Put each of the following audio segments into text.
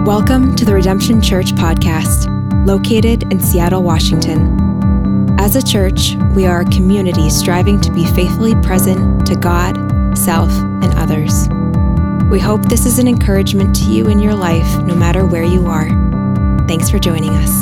Welcome to the Redemption Church podcast, located in Seattle, Washington. As a church, we are a community striving to be faithfully present to God, self, and others. We hope this is an encouragement to you in your life, no matter where you are. Thanks for joining us.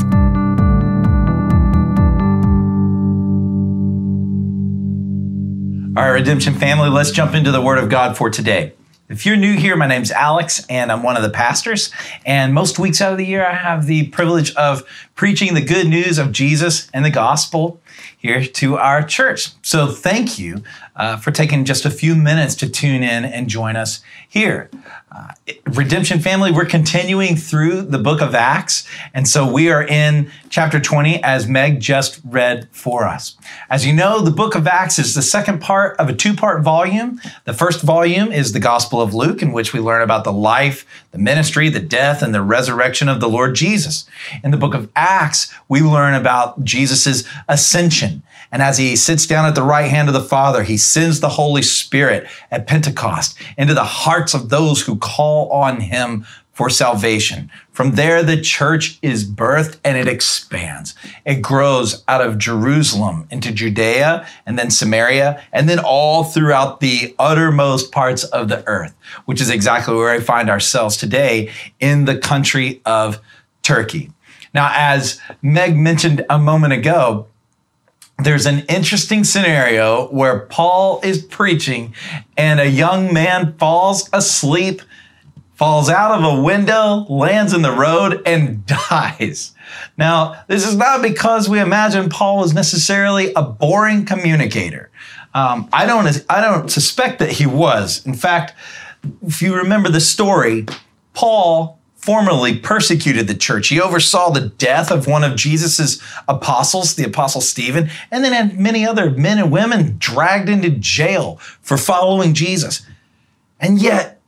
All right, Redemption family, let's jump into the Word of God for today. If you're new here, my name's Alex, and I'm one of the pastors. And most weeks out of the year, I have the privilege of preaching the good news of Jesus and the gospel here to our church. So thank you for taking just a few minutes to tune in and join us here. Redemption family, we're continuing through the book of Acts. And so we are in chapter 20, as Meg just read for us. As you know, the book of Acts is the second part of a two-part volume. The first volume is the Gospel of Luke, in which we learn about the life, the ministry, the death, and the resurrection of the Lord Jesus. In the book of Acts, we learn about Jesus's ascension. And as he sits down at the right hand of the Father, he sends the Holy Spirit at Pentecost into the hearts of those who call on him for salvation. From there, the church is birthed and it expands. It grows out of Jerusalem into Judea and then Samaria, and then all throughout the uttermost parts of the earth, which is exactly where we find ourselves today in the country of Turkey. Now, as Meg mentioned a moment ago, there's an interesting scenario where Paul is preaching and a young man falls asleep, falls out of a window, lands in the road, and dies. Now, this is not because we imagine Paul was necessarily a boring communicator. I don't suspect that he was. In fact, if you remember the story, Paul formerly persecuted the church. He oversaw the death of one of Jesus's apostles, the apostle Stephen, and then had many other men and women dragged into jail for following Jesus. And yet,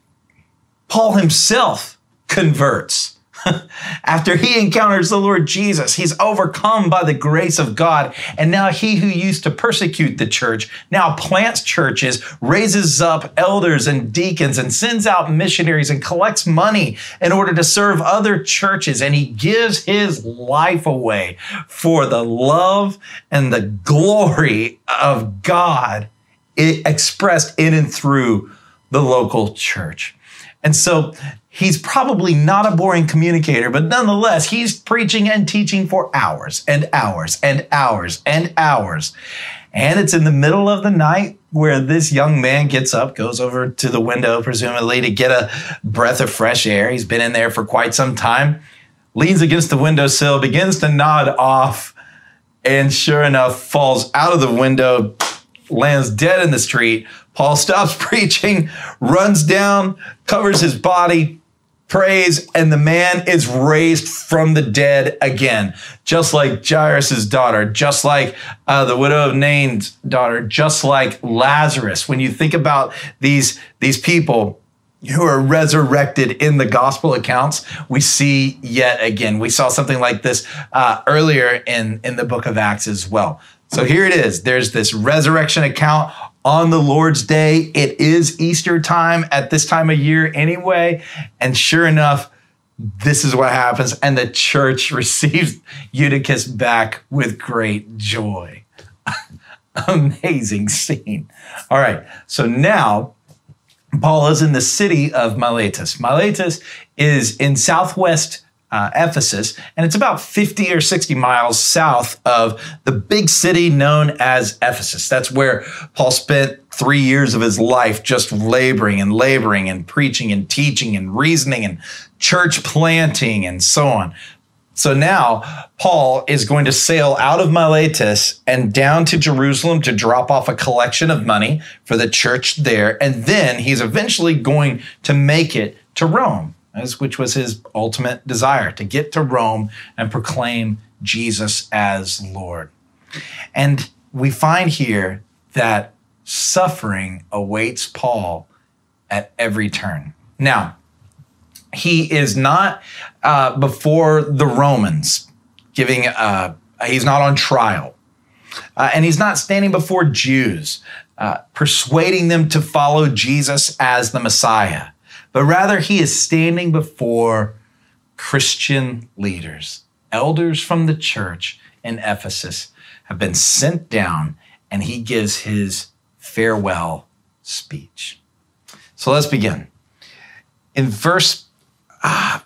Paul himself converts. After he encounters the Lord Jesus, he's overcome by the grace of God. And now he who used to persecute the church now plants churches, raises up elders and deacons, and sends out missionaries and collects money in order to serve other churches. And he gives his life away for the love and the glory of God expressed in and through the local church. And so he's probably not a boring communicator, but nonetheless, he's preaching and teaching for hours and hours and hours and hours. And it's in the middle of the night where this young man gets up, goes over to the window, presumably to get a breath of fresh air. He's been in there for quite some time, leans against the windowsill, begins to nod off, and sure enough, falls out of the window, lands dead in the street. Paul stops preaching, runs down, covers his body, prays, and the man is raised from the dead again, just like Jairus' daughter, just like the widow of Nain's daughter, just like Lazarus. When you think about these people who are resurrected in the gospel accounts, we see yet again. We saw something like this earlier in the book of Acts as well. So here it is. There's this resurrection account on the Lord's Day. It is Easter time at this time of year anyway. And sure enough, this is what happens. And the church receives Eutychus back with great joy. Amazing scene. All right. So now Paul is in the city of Miletus. Miletus is in southwest Ephesus, and it's about 50 or 60 miles south of the big city known as Ephesus. That's where Paul spent 3 years of his life just laboring and preaching and teaching and reasoning and church planting and so on. So now Paul is going to sail out of Miletus and down to Jerusalem to drop off a collection of money for the church there. And then he's eventually going to make it to Rome, which was his ultimate desire, to get to Rome and proclaim Jesus as Lord. And we find here that suffering awaits Paul at every turn. Now, he is not before the Romans he's not on trial. And he's not standing before Jews, persuading them to follow Jesus as the Messiah. But rather he is standing before Christian leaders, elders from the church in Ephesus, have been sent down, and he gives his farewell speech. So let's begin. In verse 8,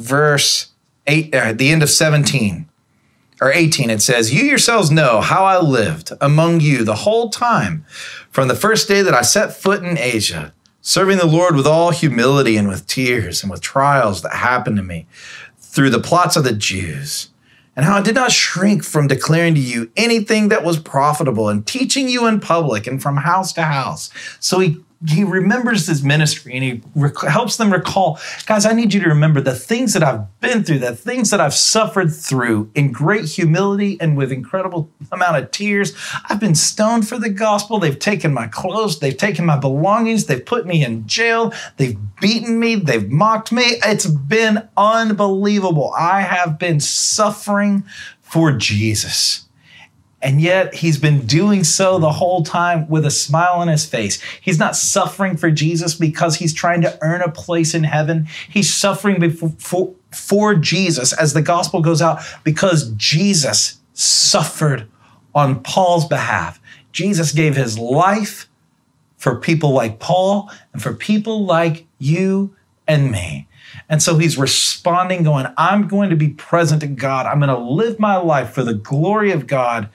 the end of 17 or 18, it says, "You yourselves know how I lived among you the whole time from the first day that I set foot in Asia, serving the Lord with all humility and with tears and with trials that happened to me through the plots of the Jews, and how I did not shrink from declaring to you anything that was profitable and teaching you in public and from house to house." So he remembers his ministry, and he helps them recall, guys, I need you to remember the things that I've been through, the things that I've suffered through in great humility and with incredible amount of tears. I've been stoned for the gospel. They've taken my clothes. They've taken my belongings. They've put me in jail. They've beaten me. They've mocked me. It's been unbelievable. I have been suffering for Jesus. And yet he's been doing so the whole time with a smile on his face. He's not suffering for Jesus because he's trying to earn a place in heaven. He's suffering for Jesus as the gospel goes out because Jesus suffered on Paul's behalf. Jesus gave his life for people like Paul and for people like you and me. And so he's responding, going, I'm going to be present to God. I'm going to live my life for the glory of God,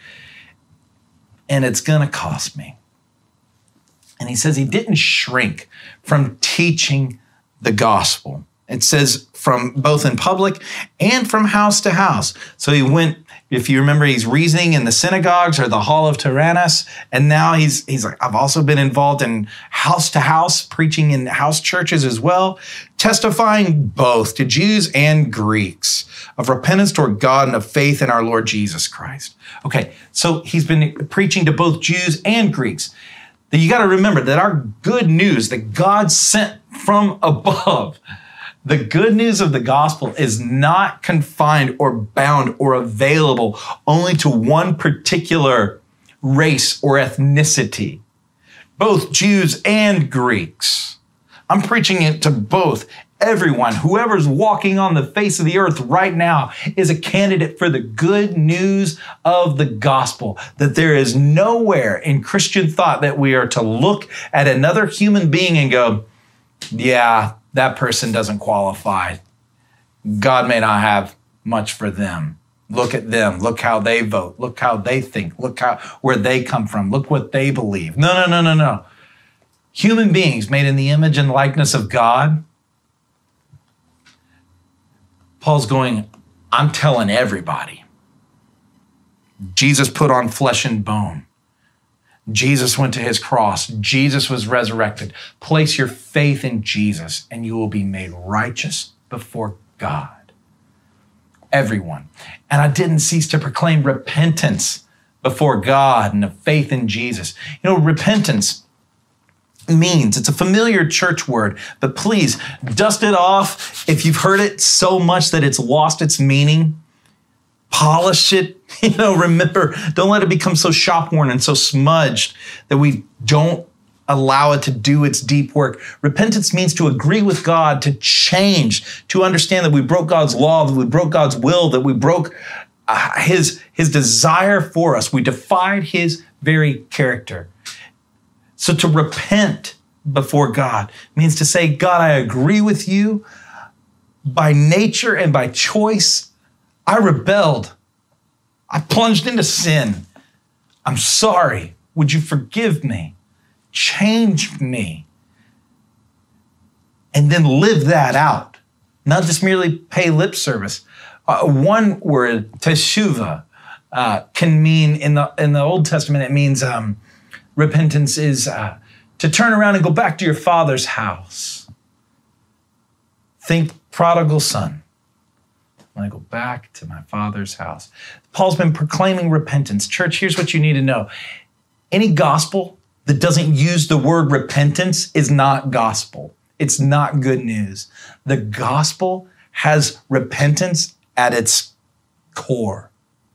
and it's going to cost me. And he says he didn't shrink from teaching the gospel. It says from both in public and from house to house. So he went, if you remember, he's reasoning in the synagogues or the hall of Tyrannus. And now he's like, I've also been involved in house to house, preaching in house churches as well, testifying both to Jews and Greeks of repentance toward God and of faith in our Lord Jesus Christ. Okay, so he's been preaching to both Jews and Greeks. You got to remember that our good news that God sent from above, the good news of the gospel is not confined or bound or available only to one particular race or ethnicity, both Jews and Greeks. I'm preaching it to both. Everyone, whoever's walking on the face of the earth right now is a candidate for the good news of the gospel, that there is nowhere in Christian thought that we are to look at another human being and go, yeah, that person doesn't qualify. God may not have much for them. Look at them. Look how they vote. Look how they think. Look where they come from. Look what they believe. No. Human beings made in the image and likeness of God. Paul's going, I'm telling everybody. Jesus put on flesh and bone. Jesus went to his cross. Jesus was resurrected. Place your faith in Jesus and you will be made righteous before God. Everyone. And I didn't cease to proclaim repentance before God and a faith in Jesus. You know, repentance means, it's a familiar church word, but please dust it off if you've heard it so much that it's lost its meaning. Polish it, remember, don't let it become so shop-worn and so smudged that we don't allow it to do its deep work. Repentance means to agree with God, to change, to understand that we broke God's law, that we broke God's will, that we broke his desire for us. We defied his very character. So to repent before God means to say, God, I agree with you. By nature and by choice, I rebelled. I plunged into sin. I'm sorry. Would you forgive me? Change me. And then live that out. Not just merely pay lip service. One word, teshuvah, can mean, in the Old Testament, it means repentance is to turn around and go back to your father's house. Think prodigal son. When I go back to my father's house. Paul's been proclaiming repentance. Church, here's what you need to know. Any gospel that doesn't use the word repentance is not gospel. It's not good news. The gospel has repentance at its core.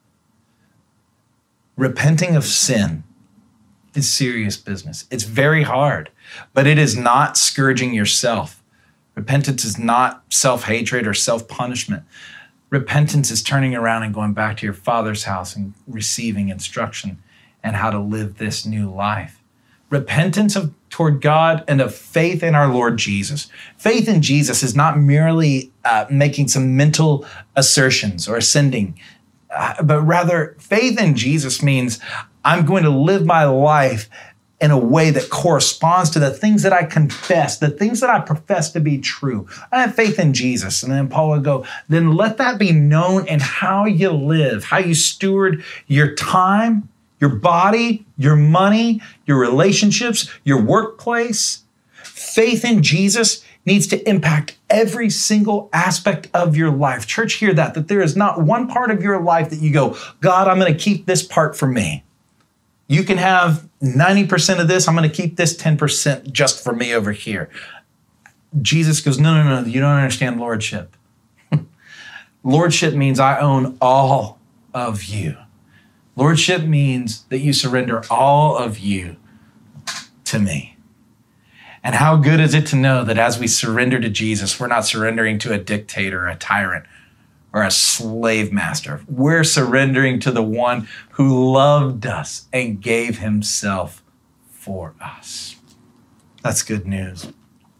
Repenting of sin is serious business. It's very hard, but it is not scourging yourself. Repentance is not self-hatred or self-punishment. Repentance is turning around and going back to your Father's house and receiving instruction and how to live this new life. Repentance toward God and of faith in our Lord Jesus. Faith in Jesus is not merely making some mental assertions or ascending, but rather faith in Jesus means I'm going to live my life in a way that corresponds to the things that I confess, the things that I profess to be true. I have faith in Jesus. And then Paul would go, then let that be known in how you live, how you steward your time, your body, your money, your relationships, your workplace. Faith in Jesus needs to impact every single aspect of your life. Church, hear that there is not one part of your life that you go, God, I'm going to keep this part for me. You can have 90% of this. I'm going to keep this 10% just for me over here. Jesus goes, no, you don't understand lordship. Lordship means I own all of you. Lordship means that you surrender all of you to me. And how good is it to know that as we surrender to Jesus, we're not surrendering to a dictator, a tyrant, or a slave master. We're surrendering to the one who loved us and gave himself for us. That's good news.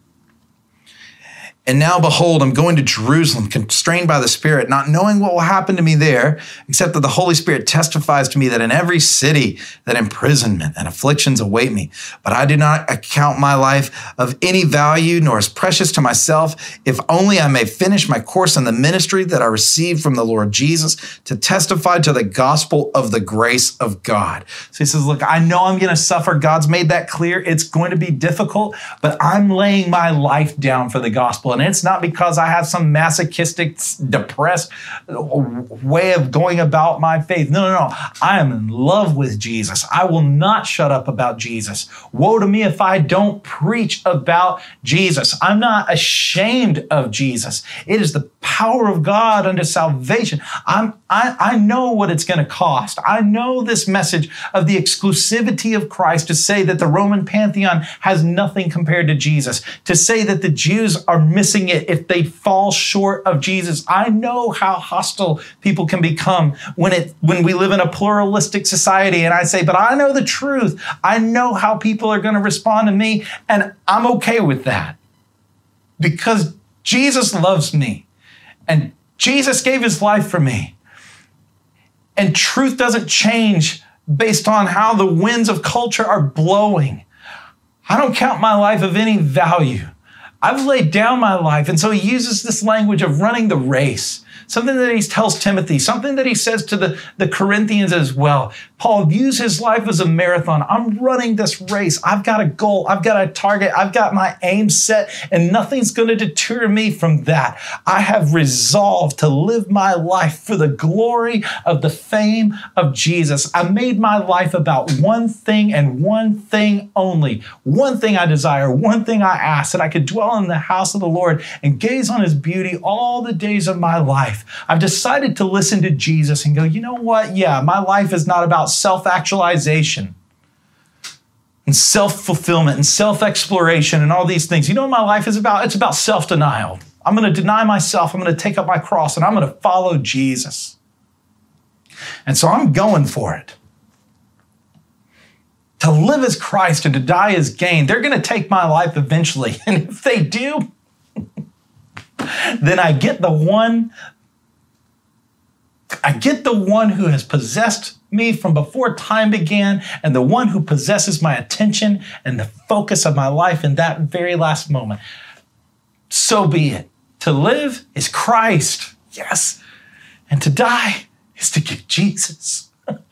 And now, behold, I'm going to Jerusalem, constrained by the Spirit, not knowing what will happen to me there, except that the Holy Spirit testifies to me that in every city that imprisonment and afflictions await me. But I do not account my life of any value, nor as precious to myself, if only I may finish my course in the ministry that I received from the Lord Jesus to testify to the gospel of the grace of God. So he says, look, I know I'm going to suffer. God's made that clear. It's going to be difficult, but I'm laying my life down for the gospel. And it's not because I have some masochistic, depressed way of going about my faith. No. I am in love with Jesus. I will not shut up about Jesus. Woe to me if I don't preach about Jesus. I'm not ashamed of Jesus. It is the power of God unto salvation. I know what it's going to cost. I know this message of the exclusivity of Christ, to say that the Roman pantheon has nothing compared to Jesus, to say that the Jews are missing it if they fall short of Jesus. I know how hostile people can become when we live in a pluralistic society. And I say, but I know the truth. I know how people are going to respond to me, and I'm okay with that because Jesus loves me and Jesus gave his life for me. And truth doesn't change based on how the winds of culture are blowing. I don't count my life of any value. I've laid down my life. And so he uses this language of running the race, something that he tells Timothy, something that he says to the Corinthians as well. Paul views his life as a marathon. I'm running this race. I've got a goal. I've got a target. I've got my aim set, and nothing's going to deter me from that. I have resolved to live my life for the glory of the fame of Jesus. I made my life about one thing and one thing only. One thing I desire, one thing I ask, that I could dwell in the house of the Lord and gaze on his beauty all the days of my life. I've decided to listen to Jesus and go, you know what? Yeah, my life is not about self-actualization and self-fulfillment and self-exploration and all these things. You know what my life is about? It's about self-denial. I'm going to deny myself. I'm going to take up my cross and I'm going to follow Jesus. And so I'm going for it. To live as Christ and to die as gain. They're going to take my life eventually. And if they do, then I get the one who has possessed me from before time began, and the one who possesses my attention and the focus of my life in that very last moment. So be it. To live is Christ, yes, and to die is to get Jesus.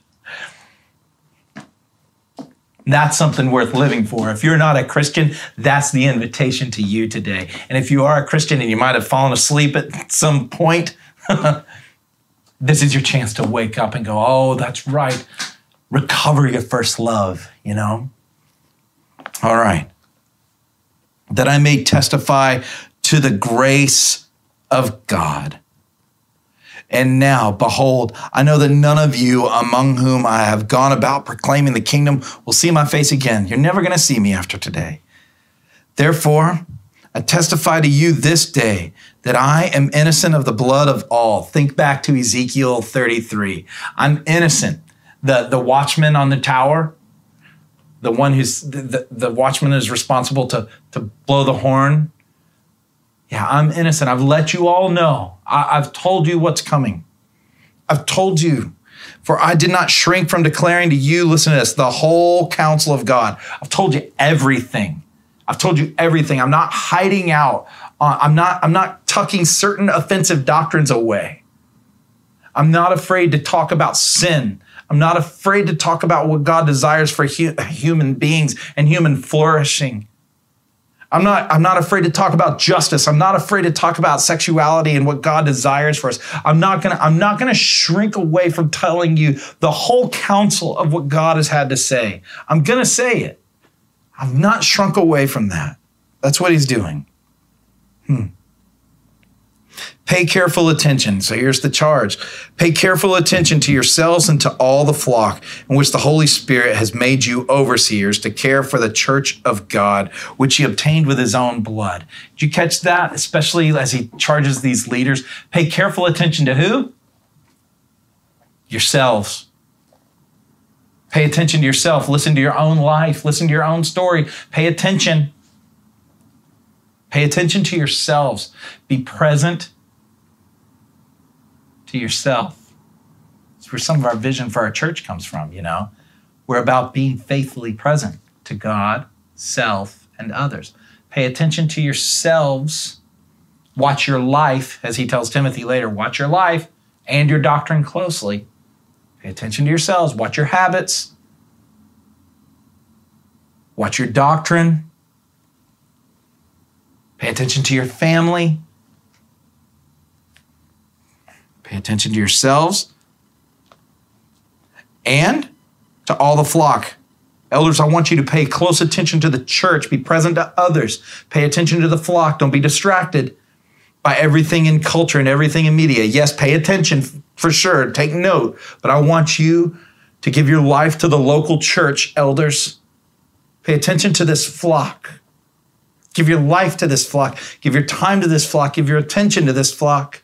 That's something worth living for. If you're not a Christian, that's the invitation to you today. And if you are a Christian and you might have fallen asleep at some point, this is your chance to wake up and go, oh, that's right. Recover your first love, you know? All right. That I may testify to the grace of God. And now, behold, I know that none of you among whom I have gone about proclaiming the kingdom will see my face again. You're never going to see me after today. Therefore, I testify to you this day that I am innocent of the blood of all. Think back to Ezekiel 33. I'm innocent. The watchman on the tower, the one who's the watchman is responsible to blow the horn. Yeah, I'm innocent. I've let you all know. I've told you what's coming. I've told you. For I did not shrink from declaring to you, listen to this, the whole counsel of God. I've told you everything. I've told you everything. I'm not hiding out. I'm not tucking certain offensive doctrines away. I'm not afraid to talk about sin. I'm not afraid to talk about what God desires for human beings and human flourishing. I'm not afraid to talk about justice. I'm not afraid to talk about sexuality and what God desires for us. I'm not gonna shrink away from telling you the whole counsel of what God has had to say. I'm gonna say it. I've not shrunk away from that. That's what he's doing. Pay careful attention. So here's the charge. Pay careful attention to yourselves and to all the flock in which the Holy Spirit has made you overseers to care for the church of God, which he obtained with his own blood. Did you catch that? Especially as he charges these leaders. Pay careful attention to who? Yourselves. Pay attention to yourself. Listen to your own life. Listen to your own story. Pay attention. Pay attention to yourselves. Be present to yourself. It's where some of our vision for our church comes from, you know. We're about being faithfully present to God, self, and others. Pay attention to yourselves. Watch your life, as he tells Timothy later, watch your life and your doctrine closely. Pay attention to yourselves. Watch your habits. Watch your doctrine. Pay attention to your family. Pay attention to yourselves and to all the flock. Elders, I want you to pay close attention to the church. Be present to others. Pay attention to the flock. Don't be distracted by everything in culture and everything in media. Yes, pay attention for sure. Take note. But I want you to give your life to the local church, elders. Pay attention to this flock. Give your life to this flock. Give your time to this flock. Give your attention to this flock.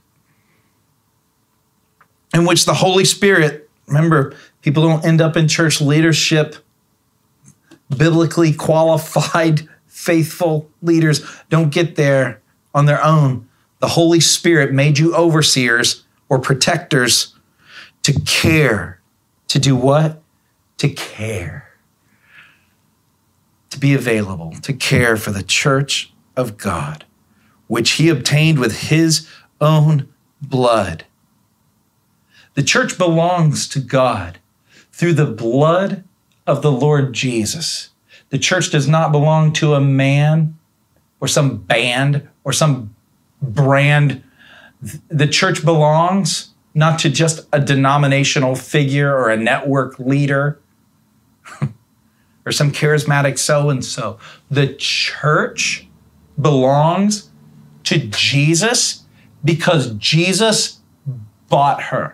In which the Holy Spirit, remember, people don't end up in church leadership. Biblically qualified, faithful leaders don't get there on their own. The Holy Spirit made you overseers or protectors to care. To do what? To care. To be available, to care for the church of God, which he obtained with his own blood. The church belongs to God through the blood of the Lord Jesus. The church does not belong to a man or some band or some brand. The church belongs not to just a denominational figure or a network leader or some charismatic so-and-so. The church belongs to Jesus because Jesus bought her.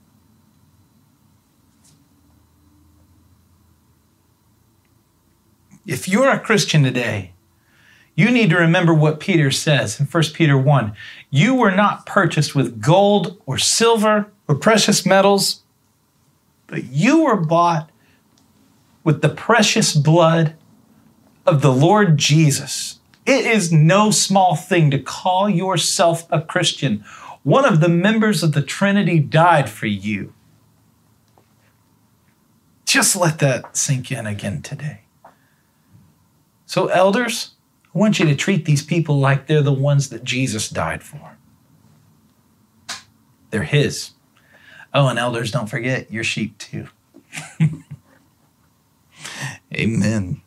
If you're a Christian today, you need to remember what Peter says in 1 Peter 1. You were not purchased with gold or silver or precious metals, but you were bought with the precious blood of the Lord Jesus. It is no small thing to call yourself a Christian. One of the members of the Trinity died for you. Just let that sink in again today. So elders, I want you to treat these people like they're the ones that Jesus died for. They're his. Oh, and elders, don't forget, you're sheep too. Amen.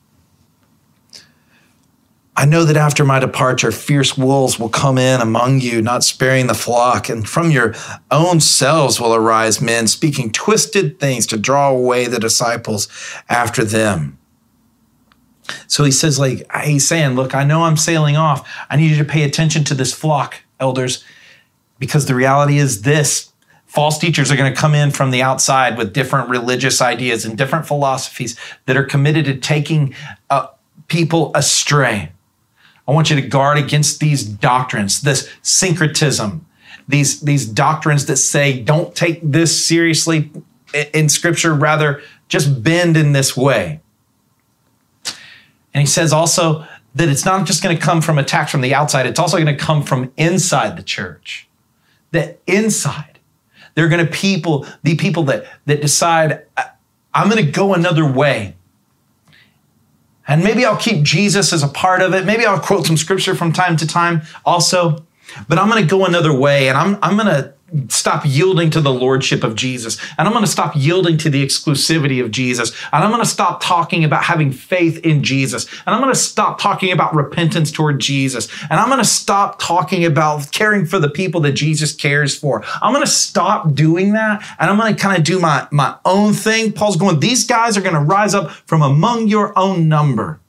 I know that after my departure, fierce wolves will come in among you, not sparing the flock, and from your own selves will arise men speaking twisted things to draw away the disciples after them. So he says, he's saying, look, I know I'm sailing off. I need you to pay attention to this flock, elders, because the reality is this. False teachers are going to come in from the outside with different religious ideas and different philosophies that are committed to taking people astray. I want you to guard against these doctrines, this syncretism, these doctrines that say, don't take this seriously in Scripture, rather just bend in this way. And he says also that it's not just going to come from attacks from the outside, it's also going to come from inside the church. That inside, there are going to be people that decide, I'm going to go another way. And maybe I'll keep Jesus as a part of it. Maybe I'll quote some Scripture from time to time also. But I'm going to go another way, and I'm going to stop yielding to the lordship of Jesus. And I'm going to stop yielding to the exclusivity of Jesus. And I'm going to stop talking about having faith in Jesus. And I'm going to stop talking about repentance toward Jesus. And I'm going to stop talking about caring for the people that Jesus cares for. I'm going to stop doing that. And I'm going to kind of do my own thing. Paul's going, these guys are going to rise up from among your own number.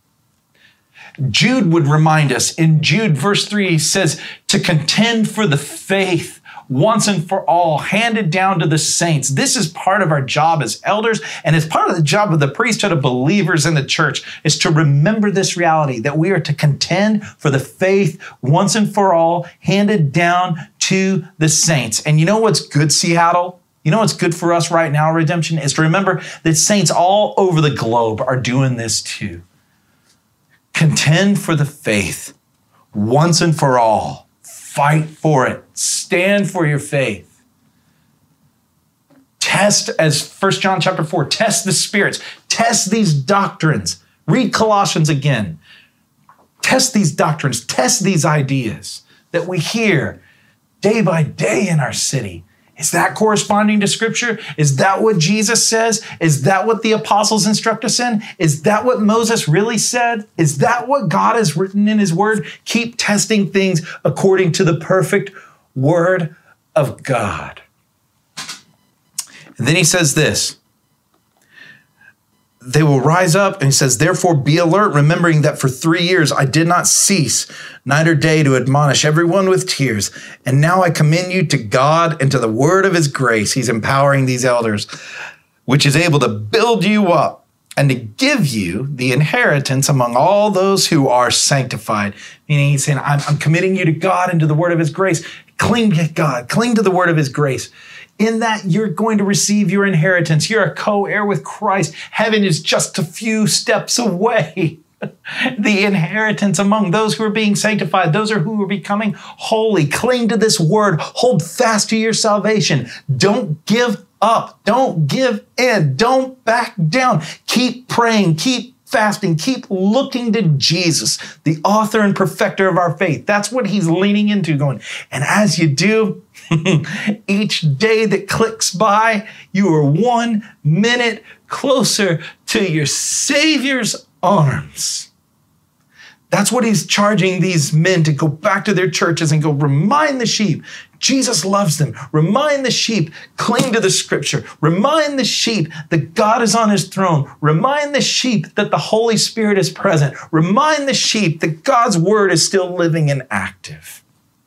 Jude would remind us in Jude verse 3, he says, to contend for the faith once and for all, handed down to the saints. This is part of our job as elders, and it's part of the job of the priesthood of believers in the church, is to remember this reality that we are to contend for the faith once and for all, handed down to the saints. And you know what's good, Seattle? You know what's good for us right now, Redemption, is to remember that saints all over the globe are doing this too. Contend for the faith once and for all. Fight for it. Stand for your faith. Test, as 1 John chapter 4, test the spirits. Test these doctrines. Read Colossians again. Test these doctrines. Test these ideas that we hear day by day in our city. Is that corresponding to Scripture? Is that what Jesus says? Is that what the apostles instruct us in? Is that what Moses really said? Is that what God has written in His Word? Keep testing things according to the perfect Word of God. And then he says this. They will rise up, and he says, therefore be alert, remembering that for 3 years I did not cease night or day to admonish everyone with tears. And now I commend you to God and to the word of His grace. He's empowering these elders, which is able to build you up and to give you the inheritance among all those who are sanctified. Meaning he's saying, I'm committing you to God and to the word of His grace. Cling to God, cling to the word of His grace. In that you're going to receive your inheritance. You're a co-heir with Christ. Heaven is just a few steps away. The inheritance among those who are being sanctified, those who are becoming holy. Cling to this word. Hold fast to your salvation. Don't give up. Don't give in. Don't back down. Keep praying. Keep fasting. Keep looking to Jesus, the author and perfecter of our faith. That's what he's leaning into, going, and as you do, each day that clicks by, you are 1 minute closer to your Savior's arms. That's what he's charging these men to go back to their churches and go remind the sheep Jesus loves them. Remind the sheep, cling to the Scripture. Remind the sheep that God is on His throne. Remind the sheep that the Holy Spirit is present. Remind the sheep that God's word is still living and active.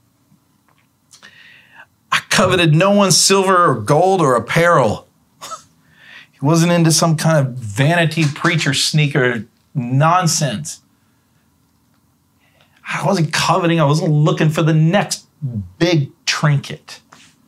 I coveted no one's silver or gold or apparel. He wasn't into some kind of vanity preacher sneaker nonsense. I wasn't coveting. I wasn't looking for the next big trinket.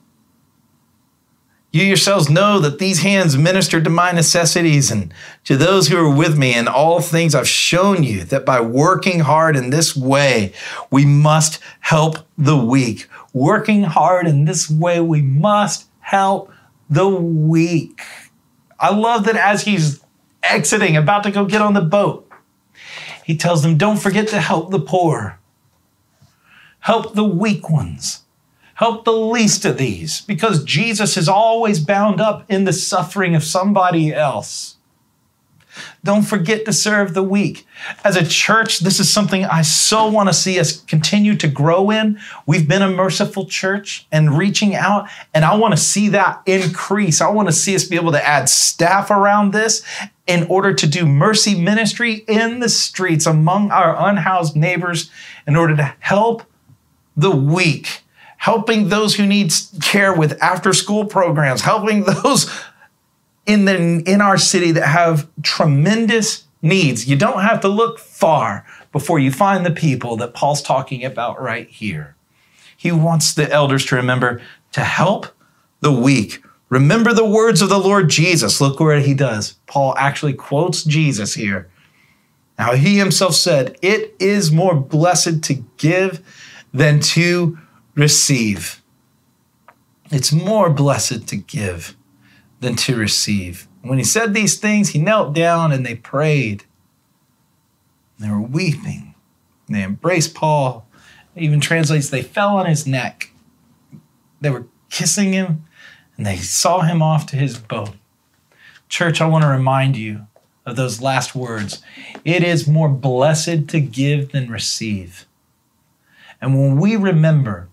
You yourselves know that these hands ministered to my necessities and to those who are with me in all things. I've shown you that by working hard in this way, we must help the weak. Working hard in this way, we must help the weak. I love that as he's exiting, about to go get on the boat, he tells them, don't forget to help the poor. Help the weak ones. Help the least of these, because Jesus is always bound up in the suffering of somebody else. Don't forget to serve the weak. As a church, this is something I so want to see us continue to grow in. We've been a merciful church and reaching out, and I want to see that increase. I want to see us be able to add staff around this in order to do mercy ministry in the streets among our unhoused neighbors in order to help the weak, helping those who need care with after-school programs, helping those in our city that have tremendous needs. You don't have to look far before you find the people that Paul's talking about right here. He wants the elders to remember to help the weak. Remember the words of the Lord Jesus. Look where he does. Paul actually quotes Jesus here. Now, he himself said, "It is more blessed to give than to receive." It's more blessed to give than to receive. When he said these things, he knelt down and they prayed. They were weeping. They embraced Paul. It even translates, they fell on his neck. They were kissing him and they saw him off to his boat. Church, I want to remind you of those last words. It is more blessed to give than receive. And when we remember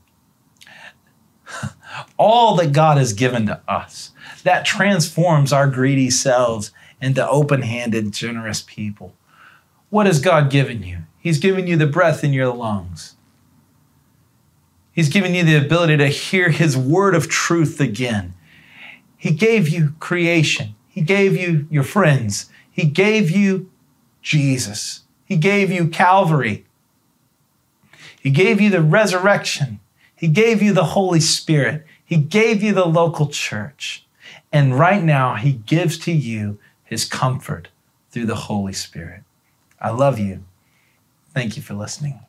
all that God has given to us, that transforms our greedy selves into open-handed, generous people. What has God given you? He's given you the breath in your lungs. He's given you the ability to hear his word of truth again. He gave you creation. He gave you your friends. He gave you Jesus. He gave you Calvary. He gave you the resurrection. He gave you the Holy Spirit. He gave you the local church. And right now, he gives to you his comfort through the Holy Spirit. I love you. Thank you for listening.